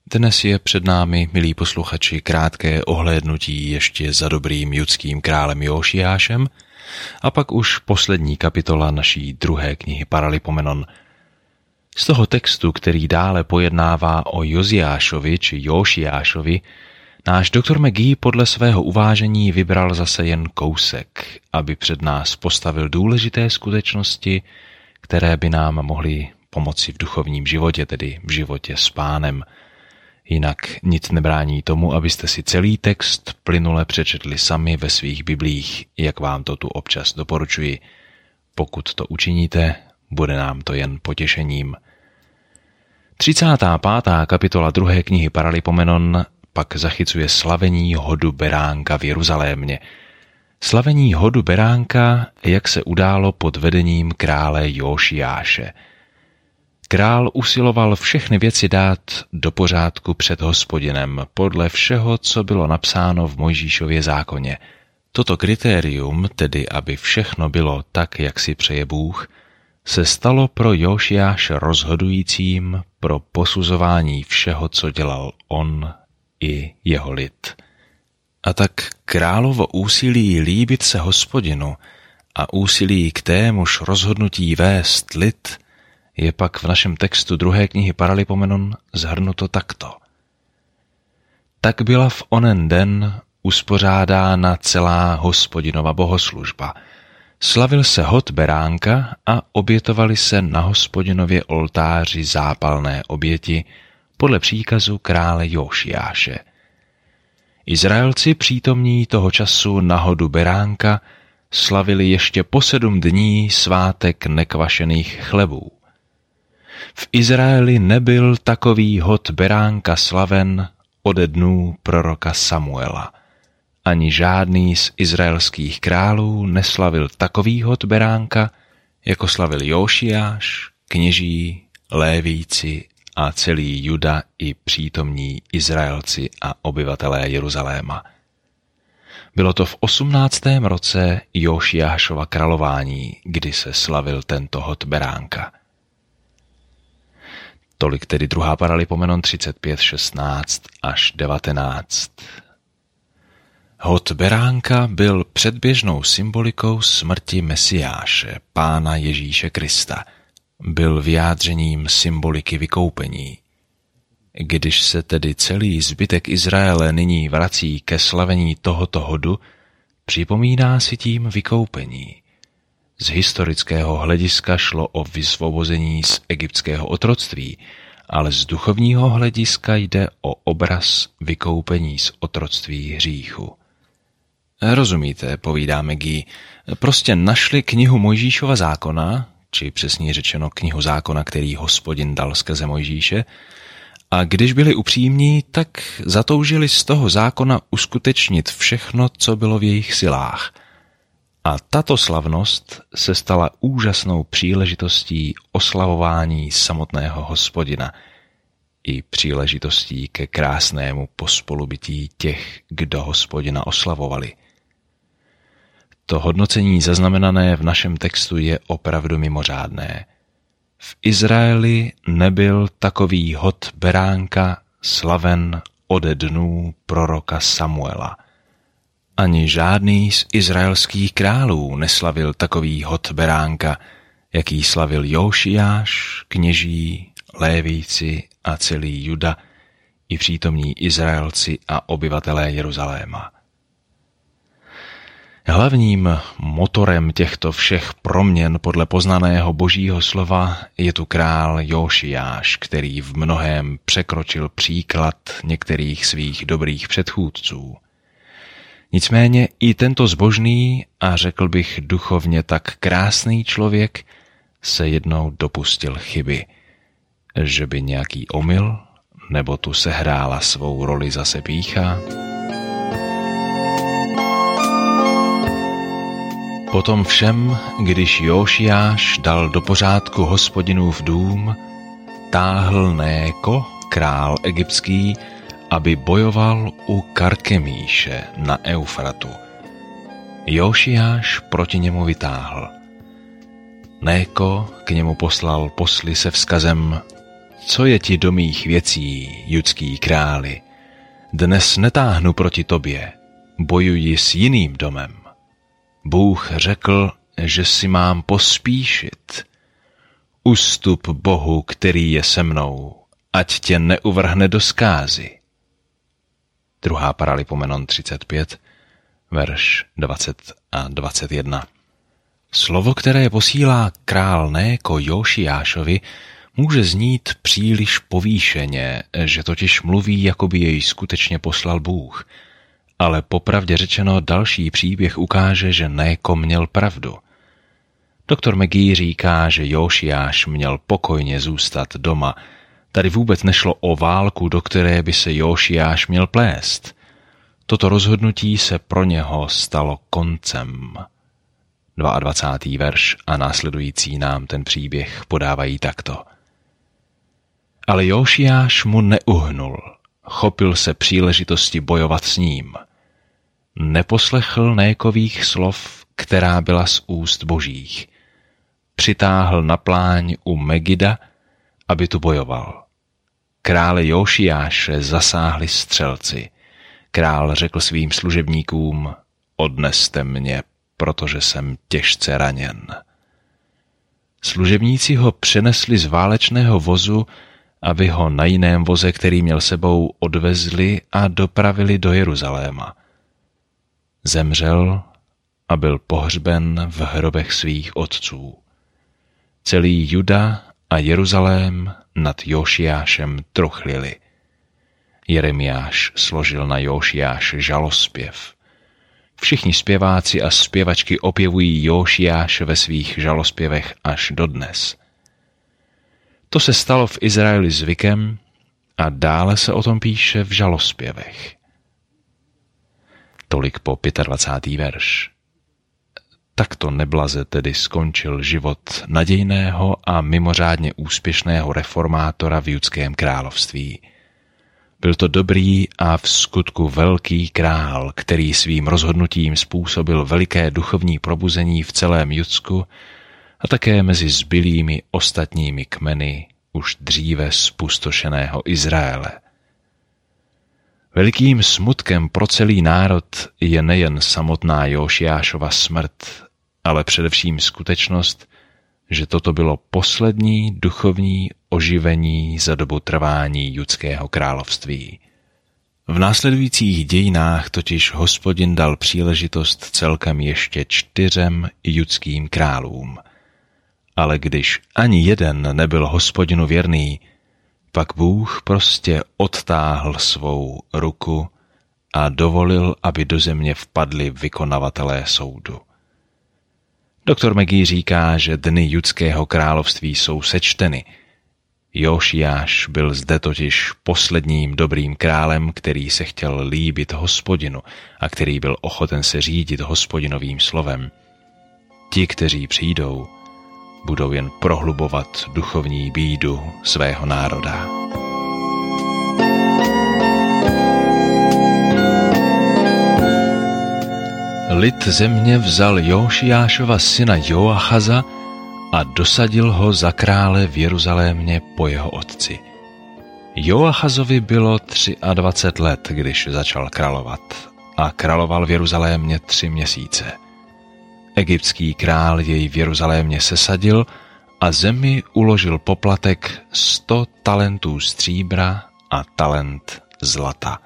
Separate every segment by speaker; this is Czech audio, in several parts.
Speaker 1: Dnes je před námi, milí posluchači, krátké ohlédnutí ještě za dobrým judským králem Jóšiášem a pak už poslední kapitola naší druhé knihy Paralipomenon. Z toho textu, který dále pojednává o Joziášovi či Jóšiášovi, náš doktor McGee podle svého uvážení vybral zase jen kousek, aby před nás postavil důležité skutečnosti, které by nám mohly pomoci v duchovním životě, tedy v životě s Pánem. Jinak nic nebrání tomu, abyste si celý text plynule přečetli sami ve svých biblích, jak vám to tu občas doporučuji. Pokud to učiníte, bude nám to jen potěšením. 35. kapitola druhé knihy Paralipomenon pak zachycuje slavení hodu beránka v Jeruzalémě. Slavení hodu beránka, jak se událo pod vedením krále Jóšiáše. Král usiloval všechny věci dát do pořádku před Hospodinem podle všeho, co bylo napsáno v Mojžíšově zákoně. Toto kritérium, tedy aby všechno bylo tak, jak si přeje Bůh, se stalo pro Jóšiáše rozhodujícím pro posuzování všeho, co dělal on i jeho lid. A tak královo úsilí líbit se Hospodinu a úsilí k témuž rozhodnutí vést lid je pak v našem textu druhé knihy Paralipomenon zhrnuto takto. Tak byla v onen den uspořádána celá Hospodinova bohoslužba. Slavil se hod beránka a obětovali se na Hospodinově oltáři zápalné oběti podle příkazu krále Jóšiáše. Izraelci přítomní toho času na hodu beránka slavili ještě po 7 dní svátek nekvašených chlebů. V Izraeli nebyl takový hod beránka slaven ode dnů proroka Samuela. Ani žádný z izraelských králů neslavil takový hod beránka, jako slavil Jóšiáš, kněží, Lévíci a celý Juda i přítomní Izraelci a obyvatelé Jeruzaléma. Bylo to v 18. roce Jóšiášova králování, kdy se slavil tento hod beránka. Tolik tedy druhá Paralipomenon 35:16 až 19. Hod beránka byl předběžnou symbolikou smrti Mesiáše, Pána Ježíše Krista. Byl vyjádřením symboliky vykoupení. Když se tedy celý zbytek Izraele nyní vrací ke slavení tohoto hodu, připomíná si tím vykoupení. Z historického hlediska šlo o vysvobození z egyptského otroctví, ale z duchovního hlediska jde o obraz vykoupení z otroctví hříchu. Rozumíte, povídá McGee, prostě našli knihu Mojžíšova zákona, či přesně řečeno knihu zákona, který Hospodin dal skrze Mojžíše, a když byli upřímní, tak zatoužili z toho zákona uskutečnit všechno, co bylo v jejich silách. A tato slavnost se stala úžasnou příležitostí oslavování samotného Hospodina i příležitostí ke krásnému pospolubytí těch, kdo Hospodina oslavovali. To hodnocení zaznamenané v našem textu je opravdu mimořádné. V Izraeli nebyl takový hod beránka slaven ode dnů proroka Samuela. Ani žádný z izraelských králů neslavil takový hod beránka, jaký slavil Jóšiáš, kněží, Lévíci a celý Juda i přítomní Izraelci a obyvatelé Jeruzaléma. Hlavním motorem těchto všech proměn podle poznaného božího slova je tu král Jóšiáš, který v mnohém překročil příklad některých svých dobrých předchůdců. Nicméně i tento zbožný a řekl bych duchovně tak krásný člověk se jednou dopustil chyby, že by nějaký omyl nebo tu sehrála svou roli zase pýcha. Potom všem, když Jóšiáš dal do pořádku Hospodinův dům, táhl Néko, král egyptský, aby bojoval u Karkemíše na Eufratu. Jóšiáš proti němu vytáhl. Néko k němu poslal posly se vzkazem: co je ti do mých věcí, judský králi? Dnes netáhnu proti tobě, bojuji s jiným domem. Bůh řekl, že si mám pospíšit. Ustup Bohu, který je se mnou, ať tě neuvrhne do zkázy. 2. Paralipomenon 35, verš 20 a 21. Slovo, které posílá král Néko Jóšiášovi, může znít příliš povýšeně, že totiž mluví, jako by jej skutečně poslal Bůh. Ale popravdě řečeno, další příběh ukáže, že Néko měl pravdu. Doktor McGee říká, že Jóšiáš měl pokojně zůstat doma. Tady vůbec nešlo o válku, do které by se Jóšiáš měl plést. Toto rozhodnutí se pro něho stalo koncem. 22. verš a následující nám ten příběh podávají takto. Ale Jóšiáš mu neuhnul, chopil se příležitosti bojovat s ním. Neposlechl Nékových slov, která byla z úst božích. Přitáhl na pláň u Megida, aby tu bojoval. Krále Jóšiáše zasáhli střelci. Král řekl svým služebníkům, odneste mě, protože jsem těžce raněn. Služebníci ho přenesli z válečného vozu, aby ho na jiném voze, který měl sebou, odvezli a dopravili do Jeruzaléma. Zemřel a byl pohřben v hrobech svých otců. Celý Juda a Jeruzalém nad Jóšiášem truchlili. Jeremiáš složil na Jóšiáše žalospěv. Všichni zpěváci a zpěvačky opěvují Jóšiáše ve svých žalospěvech až dodnes. To se stalo v Izraeli zvykem a dále se o tom píše v žalospěvech. Tolik po 25. verš. Takto neblaze tedy skončil život nadějného a mimořádně úspěšného reformátora v judském království. Byl to dobrý a v skutku velký král, který svým rozhodnutím způsobil veliké duchovní probuzení v celém Judsku a také mezi zbylými ostatními kmeny už dříve zpustošeného Izraele. Velikým smutkem pro celý národ je nejen samotná Jóšiášova smrt, ale především skutečnost, že toto bylo poslední duchovní oživení za dobu trvání judského království. V následujících dějinách totiž Hospodin dal příležitost celkem ještě 4 judským králům. Ale když ani jeden nebyl Hospodinu věrný, pak Bůh prostě odtáhl svou ruku a dovolil, aby do země vpadli vykonavatelé soudu. Doktor McGee říká, že dny judského království jsou sečteny. Jóšiáš byl zde totiž posledním dobrým králem, který se chtěl líbit Hospodinu a který byl ochoten se řídit Hospodinovým slovem. Ti, kteří přijdou, budou jen prohlubovat duchovní bídu svého národa. Lid země vzal Jóšiášova syna Joachaza a dosadil ho za krále v Jeruzalémě po jeho otci. Joachazovi bylo 23 let, když začal královat a královal v Jeruzalémě 3 měsíce. Egyptský král jej v Jeruzalémě sesadil a zemi uložil poplatek 100 talentů stříbra a talent zlata.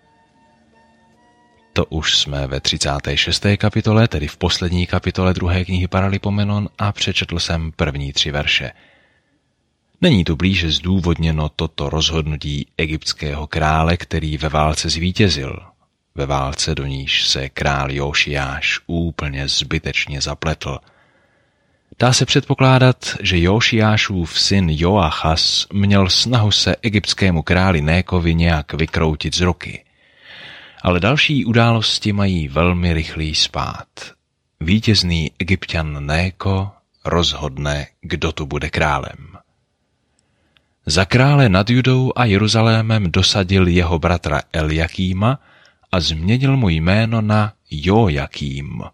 Speaker 1: To už jsme ve 36. kapitole, tedy v poslední kapitole 2. knihy Paralipomenon a přečetl jsem první 3 verše. Není tu blíže zdůvodněno toto rozhodnutí egyptského krále, který ve válce zvítězil. Ve válce, do níž se král Jóšiáš úplně zbytečně zapletl. Dá se předpokládat, že Jóšiášův syn Joachaz měl snahu se egyptskému králi Nékovi nějak vykroutit z ruky. Ale další události mají velmi rychlý spád. Vítězný Egypťan Néko rozhodne, kdo tu bude králem. Za krále nad Judou a Jeruzalémem dosadil jeho bratra Eliakýma a změnil mu jméno na Jojakým.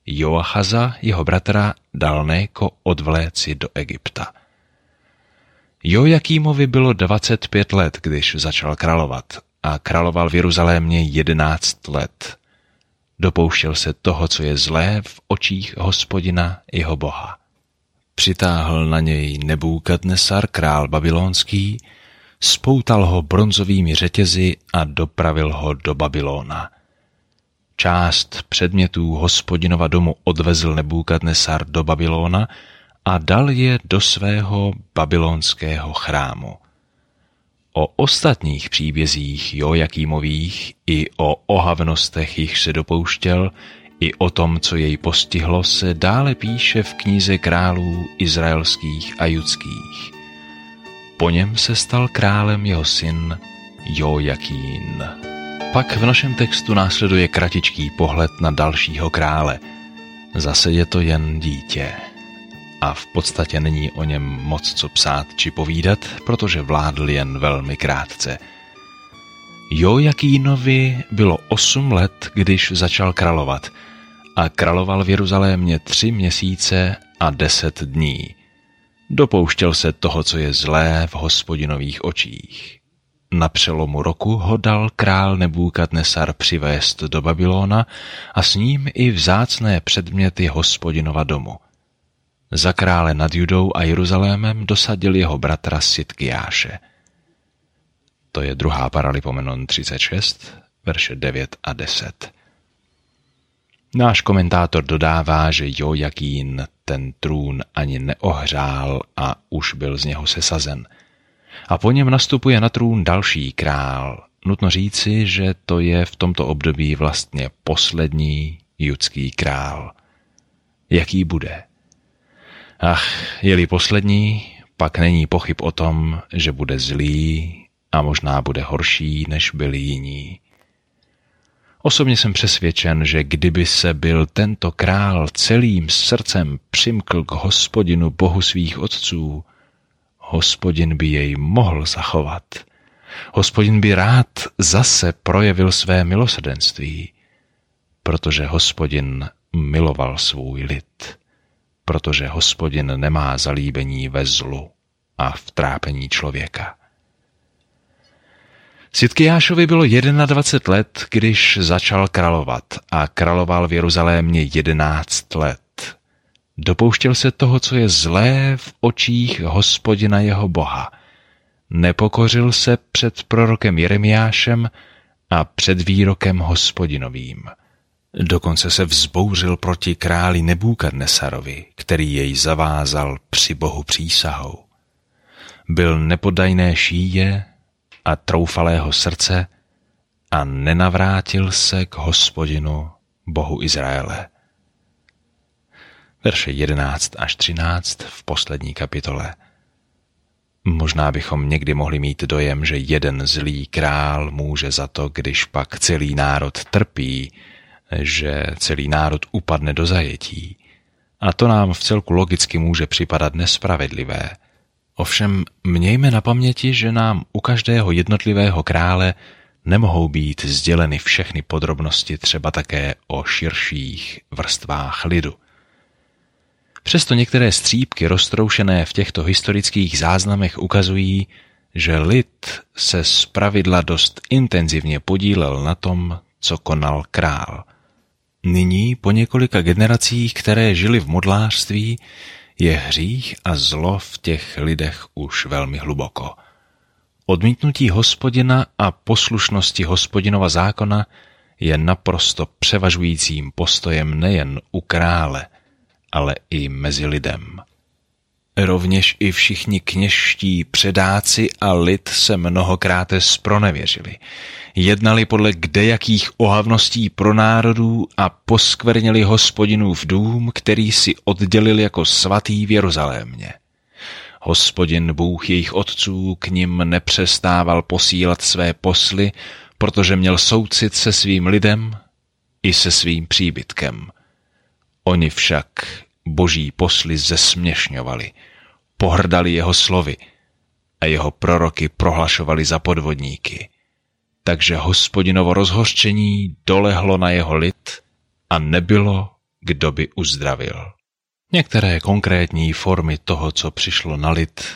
Speaker 1: Joachaza, jeho bratra, dal Néko odvléci do Egypta. Jojakímovi bylo 25 let, když začal královat a královal v Jeruzalémě 11 let. Dopouštěl se toho, co je zlé v očích Hospodina jeho Boha. Přitáhl na něj Nebúkadnesar, král babylonský, spoutal ho bronzovými řetězy a dopravil ho do Babylona. Část předmětů Hospodinova domu odvezl Nebúkadnesar do Babylona a dal je do svého babylonského chrámu. O ostatních příbězích Jojakímových i o ohavnostech, jich se dopouštěl, i o tom, co jej postihlo, se dále píše v knize králů izraelských a judských. Po něm se stal králem jeho syn Jojakín. Pak v našem textu následuje kratičký pohled na dalšího krále. Zase je to jen dítě. A v podstatě není o něm moc co psát či povídat, protože vládl jen velmi krátce. Jojakínovi bylo 8 let, když začal královat a královal v Jeruzalémě 3 měsíce a 10 dní. Dopouštěl se toho, co je zlé v Hospodinových očích. Na přelomu roku ho dal král Nebúkadnesar přivést do Babylona a s ním i vzácné předměty Hospodinova domu. Za krále nad Judou a Jeruzalémem dosadil jeho bratra Sidkijáše. To je 2. Paralipomenon 36, verše 9 a 10. Náš komentátor dodává, že Jojakín ten trůn ani neohřál a už byl z něho sesazen. A po něm nastupuje na trůn další král. Nutno říci, že to je v tomto období vlastně poslední judský král. Jaký bude? Ach, je-li poslední, pak není pochyb o tom, že bude zlý a možná bude horší, než byli jiní. Osobně jsem přesvědčen, že kdyby se byl tento král celým srdcem přimkl k Hospodinu Bohu svých otců, Hospodin by jej mohl zachovat. Hospodin by rád zase projevil své milosrdenství, protože Hospodin miloval svůj lid, protože Hospodin nemá zalíbení ve zlu a v trápení člověka. Sidkijášovi bylo 21 let, když začal královat a královal v Jeruzalémě 11 let. Dopouštěl se toho, co je zlé v očích Hospodina jeho Boha. Nepokořil se před prorokem Jeremiášem a před výrokem Hospodinovým. Dokonce se vzbouřil proti králi Nebúkadnesarovi, který jej zavázal při Bohu přísahou. Byl nepodajné šíje a troufalého srdce a nenavrátil se k Hospodinu, Bohu Izraele. Verše 11 až 13 v poslední kapitole. Možná bychom někdy mohli mít dojem, že jeden zlý král může za to, když pak celý národ trpí, že celý národ upadne do zajetí. A to nám vcelku logicky může připadat nespravedlivé. Ovšem mějme na paměti, že nám u každého jednotlivého krále nemohou být sděleny všechny podrobnosti, třeba také o širších vrstvách lidu. Přesto některé střípky roztroušené v těchto historických záznamech ukazují, že lid se zpravidla dost intenzivně podílel na tom, co konal král. Nyní, po několika generacích, které žili v modlářství, je hřích a zlo v těch lidech už velmi hluboko. Odmítnutí Hospodina a poslušnosti Hospodinova zákona je naprosto převažujícím postojem nejen u krále, ale i mezi lidem. Rovněž i všichni kněžští předáci a lid se mnohokrát zpronevěřili. Jednali podle kdejakých ohavností pro národů a poskvrnili Hospodinův dům, který si oddělil jako svatý v Jeruzalémě. Hospodin Bůh jejich otců k nim nepřestával posílat své posly, protože měl soucit se svým lidem i se svým příbytkem. Oni však boží posly zesměšňovali, pohrdali jeho slovy a jeho proroky prohlašovali za podvodníky. Takže Hospodinovo rozhořčení dolehlo na jeho lid a nebylo, kdo by uzdravil. Některé konkrétní formy toho, co přišlo na lid,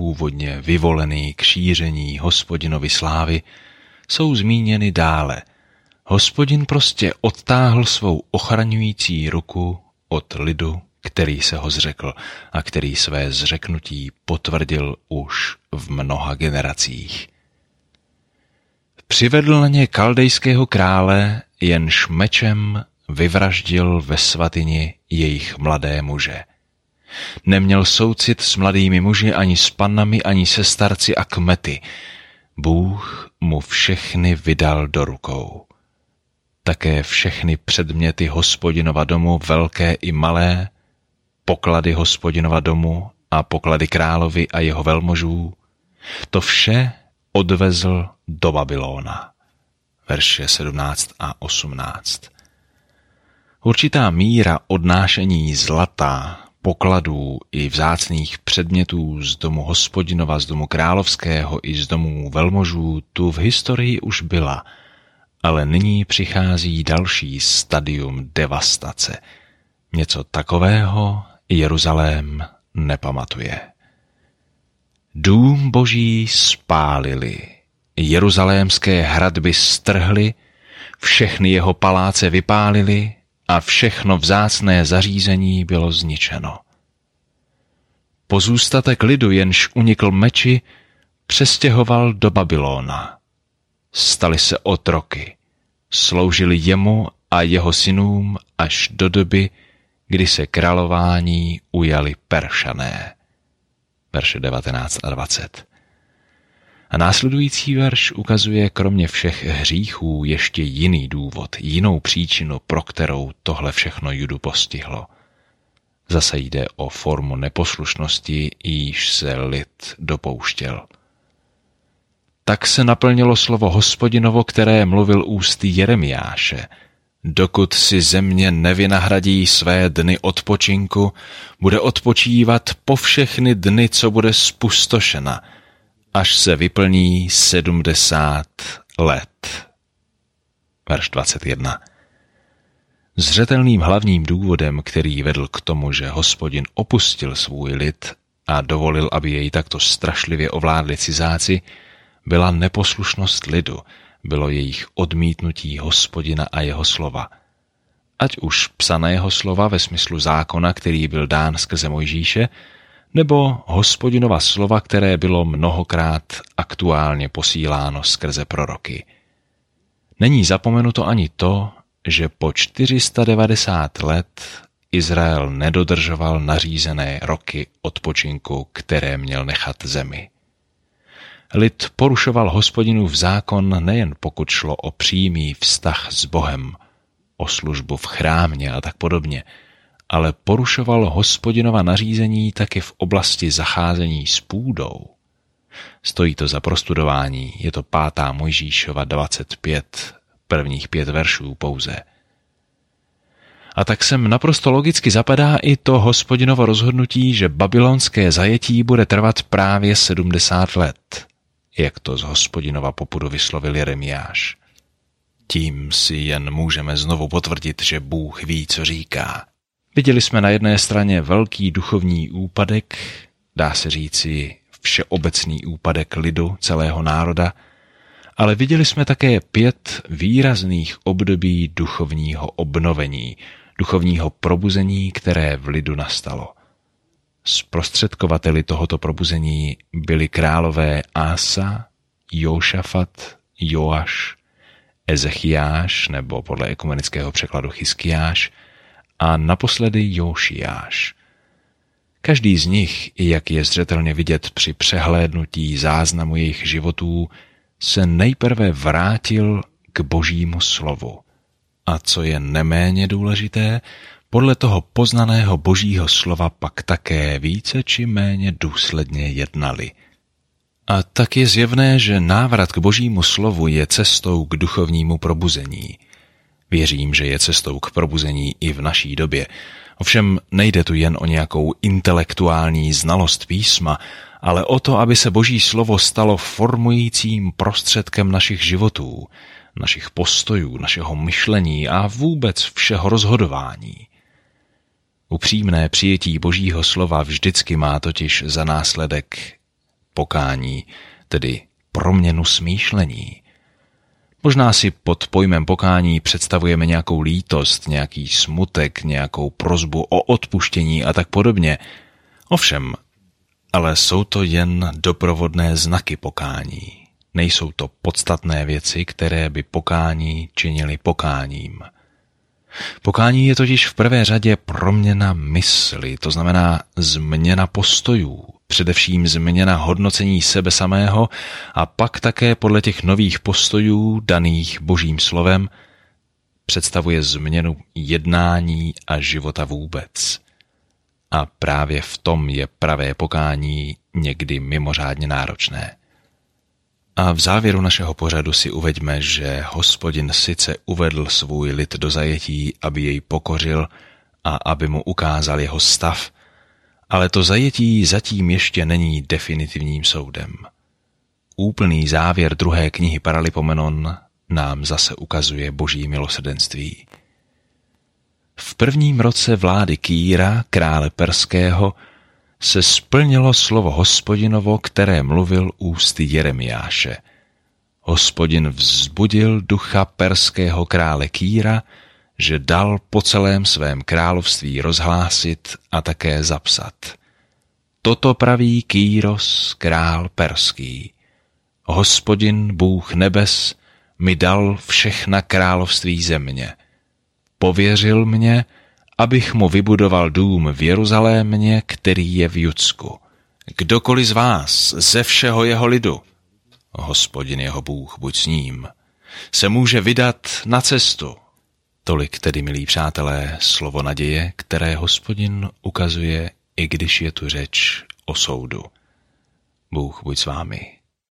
Speaker 1: původně vyvolený k šíření Hospodinovy slávy, jsou zmíněny dále. Hospodin prostě odtáhl svou ochraňující ruku od lidu, který se ho zřekl a který své zřeknutí potvrdil už v mnoha generacích. Přivedl na ně kaldejského krále, jenž mečem vyvraždil ve svatyni jejich mladé muže. Neměl soucit s mladými muži, ani s pannami, ani se starci a kmety. Bůh mu všechny vydal do rukou. Také všechny předměty Hospodinova domu, velké i malé, poklady Hospodinova domu a poklady královi a jeho velmožů, to vše odvezl do Babylona. Verše 17 a 18. Určitá míra odnášení zlata, pokladů i vzácných předmětů z domu Hospodinova, z domu královského i z domů velmožů tu v historii už byla, ale nyní přichází další stadium devastace. Něco takového Jeruzalém nepamatuje. Dům Boží spálili, jeruzalémské hradby strhli, všechny jeho paláce vypálili a všechno vzácné zařízení bylo zničeno. Pozůstatek lidu, jenž unikl meči, přestěhoval do Babylona. Stali se otroky, sloužili jemu a jeho synům až do doby, kdy se králování ujali Peršané. Verše 19 a 20. A následující verš ukazuje kromě všech hříchů ještě jiný důvod, jinou příčinu, pro kterou tohle všechno Judu postihlo. Zase jde o formu neposlušnosti, jíž se lid dopouštěl. Tak se naplnilo slovo Hospodinovo, které mluvil ústy Jeremiáše. Dokud si země nevynahradí své dny odpočinku, bude odpočívat po všechny dny, co bude spustošena, až se vyplní 70 let. Verš 21. Zřetelným hlavním důvodem, který vedl k tomu, že Hospodin opustil svůj lid a dovolil, aby jej takto strašlivě ovládli cizáci, byla neposlušnost lidu, bylo jejich odmítnutí Hospodina a jeho slova. Ať už psaného slova ve smyslu zákona, který byl dán skrze Mojžíše, nebo Hospodinova slova, které bylo mnohokrát aktuálně posíláno skrze proroky. Není zapomenuto ani to, že po 490 let Izrael nedodržoval nařízené roky odpočinku, které měl nechat zemi. Lid porušoval Hospodinův zákon nejen pokud šlo o přímý vztah s Bohem, o službu v chrámě a tak podobně, ale porušoval Hospodinova nařízení taky v oblasti zacházení s půdou. Stojí to za prostudování, je to 5. Mojžíšova 25, prvních 5 veršů pouze. A tak sem naprosto logicky zapadá i to Hospodinovo rozhodnutí, že babylonské zajetí bude trvat právě 70 let, jak to z Hospodinova popudu vyslovil Jeremiáš. Tím si jen můžeme znovu potvrdit, že Bůh ví, co říká. Viděli jsme na jedné straně velký duchovní úpadek, dá se říci všeobecný úpadek lidu celého národa, ale viděli jsme také 5 výrazných období duchovního obnovení, duchovního probuzení, které v lidu nastalo. Zprostředkovateli tohoto probuzení byli králové Ása, Jóšafat, Joáš, Ezechiáš, nebo podle ekumenického překladu Chiskiáš, a naposledy Jóšiáš. Každý z nich, jak je zřetelně vidět při přehlédnutí záznamu jejich životů, se nejprve vrátil k Božímu slovu. A co je neméně důležité, podle toho poznaného Božího slova pak také více či méně důsledně jednali. A tak je zjevné, že návrat k Božímu slovu je cestou k duchovnímu probuzení. Věřím, že je cestou k probuzení i v naší době. Ovšem nejde tu jen o nějakou intelektuální znalost písma, ale o to, aby se Boží slovo stalo formujícím prostředkem našich životů, našich postojů, našeho myšlení a vůbec všeho rozhodování. Upřímné přijetí Božího slova vždycky má totiž za následek pokání, tedy proměnu smýšlení. Možná si pod pojmem pokání představujeme nějakou lítost, nějaký smutek, nějakou prosbu o odpuštění a tak podobně. Ovšem, ale jsou to jen doprovodné znaky pokání. Nejsou to podstatné věci, které by pokání činily pokáním. Pokání je totiž v prvé řadě proměna mysli, to znamená změna postojů, především změna hodnocení sebe samého a pak také podle těch nových postojů daných Božím slovem představuje změnu jednání a života vůbec. A právě v tom je pravé pokání někdy mimořádně náročné. A v závěru našeho pořadu si uveďme, že Hospodin sice uvedl svůj lid do zajetí, aby jej pokořil a aby mu ukázal jeho stav, ale to zajetí zatím ještě není definitivním soudem. Úplný závěr 2. knihy Paralipomenon nám zase ukazuje Boží milosrdenství. V 1. roce vlády Kýra, krále perského, se splnilo slovo Hospodinovo, které mluvil ústy Jeremiáše. Hospodin vzbudil ducha perského krále Kýra, že dal po celém svém království rozhlásit a také zapsat. Toto praví Kýros, král perský. Hospodin, Bůh nebes, mi dal všechna království země. Pověřil mě, abych mu vybudoval dům v Jeruzalémě, který je v Judsku. Kdokoliv z vás, ze všeho jeho lidu, Hospodin jeho Bůh, buď s ním, se může vydat na cestu. Tolik tedy, milí přátelé, slovo naděje, které Hospodin ukazuje, i když je tu řeč o soudu. Bůh buď s vámi.